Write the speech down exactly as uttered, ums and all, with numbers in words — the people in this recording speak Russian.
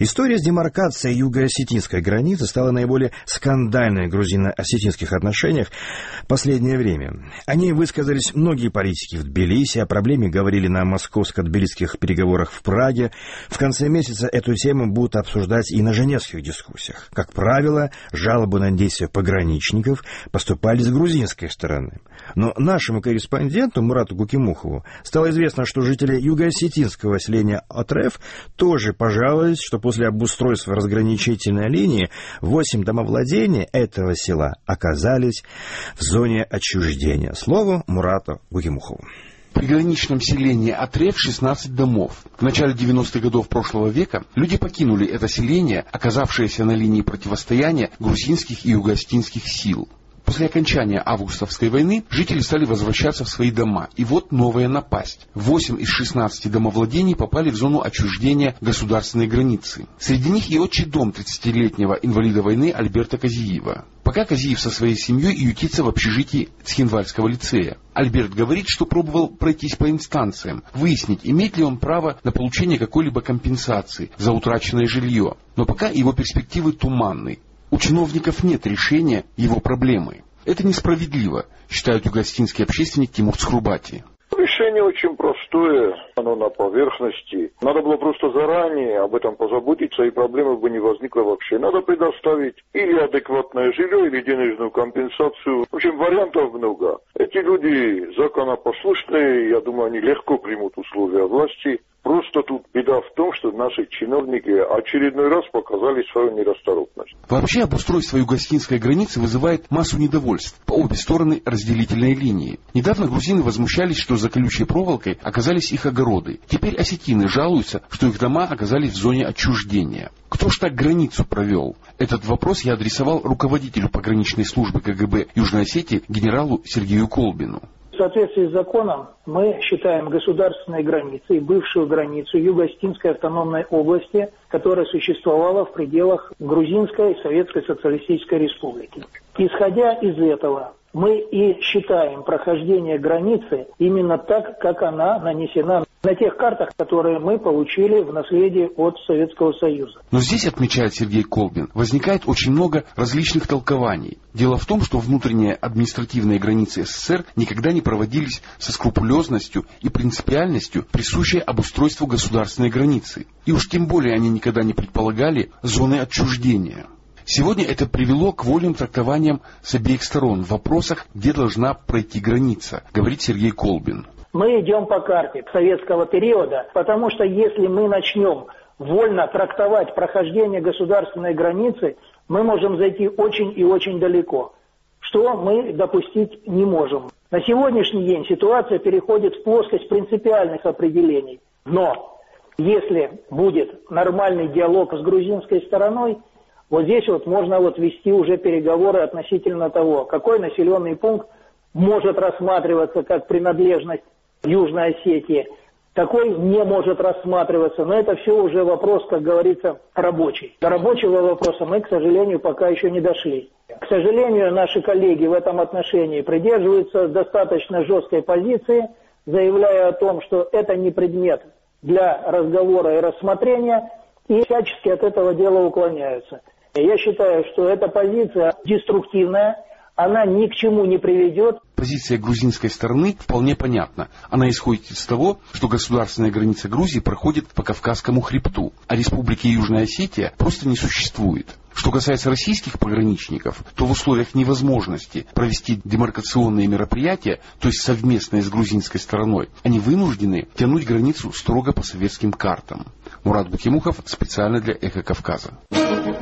История с демаркацией юго-осетинской границы стала наиболее скандальной в грузино-осетинских отношениях в последнее время. О ней высказались многие политики в Тбилиси, о проблеме говорили на московско-тбилисских переговорах в Праге. В конце месяца эту тему будут обсуждать и на женевских дискуссиях. Как правило, жалобы на действия пограничников поступали с грузинской стороны. Но нашему корреспонденту Мурату Гукимухову стало известно, что жители юго-осетинского селения Отреф тоже пожаловались, что после обустройства разграничительной линии восемь домовладений этого села оказались в зоне отчуждения. Слово Мурату Гукимухову. В приграничном селении Отреф шестнадцать домов. В начале девяностых годов прошлого века люди покинули это селение, оказавшееся на линии противостояния грузинских и юго-осетинских сил. После окончания августовской войны жители стали возвращаться в свои дома. И вот новая напасть. Восемь из шестнадцати домовладений попали в зону отчуждения государственной границы. Среди них и отчий дом тридцатилетнего инвалида войны Альберта Казиева. Пока Казиев со своей семьей ютится в общежитии Цхинвальского лицея. Альберт говорит, что пробовал пройтись по инстанциям, выяснить, имеет ли он право на получение какой-либо компенсации за утраченное жилье. Но пока его перспективы туманны. У чиновников нет решения его проблемы. Это несправедливо, считает юго-осетинский общественник Тимур Цхрубати. Решение очень простое, оно на поверхности. Надо было просто заранее об этом позаботиться, и проблемы бы не возникло вообще. Надо предоставить или адекватное жилье, или денежную компенсацию. В общем, вариантов много. Эти люди законопослушные, я думаю, они легко примут условия власти. Просто тут беда в том, что наши чиновники очередной раз показали свою нерасторопность. Вообще обустройство юго-осетинской границы вызывает массу недовольств по обе стороны разделительной линии. Недавно грузины возмущались, что за колючей проволокой оказались их огороды. Теперь осетины жалуются, что их дома оказались в зоне отчуждения. Кто ж так границу провел? Этот вопрос я адресовал руководителю пограничной службы ка гэ бэ Южной Осетии генералу Сергею Колбину. В соответствии с законом мы считаем государственной границей бывшую границу Юго-Осетинской автономной области, которая существовала в пределах Грузинской Советской Социалистической Республики. Исходя из этого, мы и считаем прохождение границы именно так, как она нанесена на тех картах, которые мы получили в наследие от Советского Союза. Но здесь, отмечает Сергей Колбин, возникает очень много различных толкований. Дело в том, что внутренние административные границы эс эс эс эр никогда не проводились со скрупулезностью и принципиальностью, присущей обустройству государственной границы. И уж тем более они никогда не предполагали зоны отчуждения. Сегодня это привело к вольным трактованиям с обеих сторон в вопросах, где должна пройти граница, говорит Сергей Колбин. Мы идем по карте советского периода, потому что если мы начнем вольно трактовать прохождение государственной границы, мы можем зайти очень и очень далеко, что мы допустить не можем. На сегодняшний день ситуация переходит в плоскость принципиальных определений. Но если будет нормальный диалог с грузинской стороной, вот здесь вот можно вот вести уже переговоры относительно того, какой населенный пункт может рассматриваться как принадлежность Южной Осетии, такой не может рассматриваться. Но это все уже вопрос, как говорится, рабочий. До рабочего вопроса мы, к сожалению, пока еще не дошли. К сожалению, наши коллеги в этом отношении придерживаются достаточно жесткой позиции, заявляя о том, что это не предмет для разговора и рассмотрения, и всячески от этого дела уклоняются. Я считаю, что эта позиция деструктивная, она ни к чему не приведет. Позиция грузинской стороны вполне понятна. Она исходит из того, что государственная граница Грузии проходит по Кавказскому хребту, а республики Южная Осетия просто не существует. Что касается российских пограничников, то в условиях невозможности провести демаркационные мероприятия, то есть совместные с грузинской стороной, они вынуждены тянуть границу строго по советским картам. Мурат Гукимухов специально для Эхо Кавказа.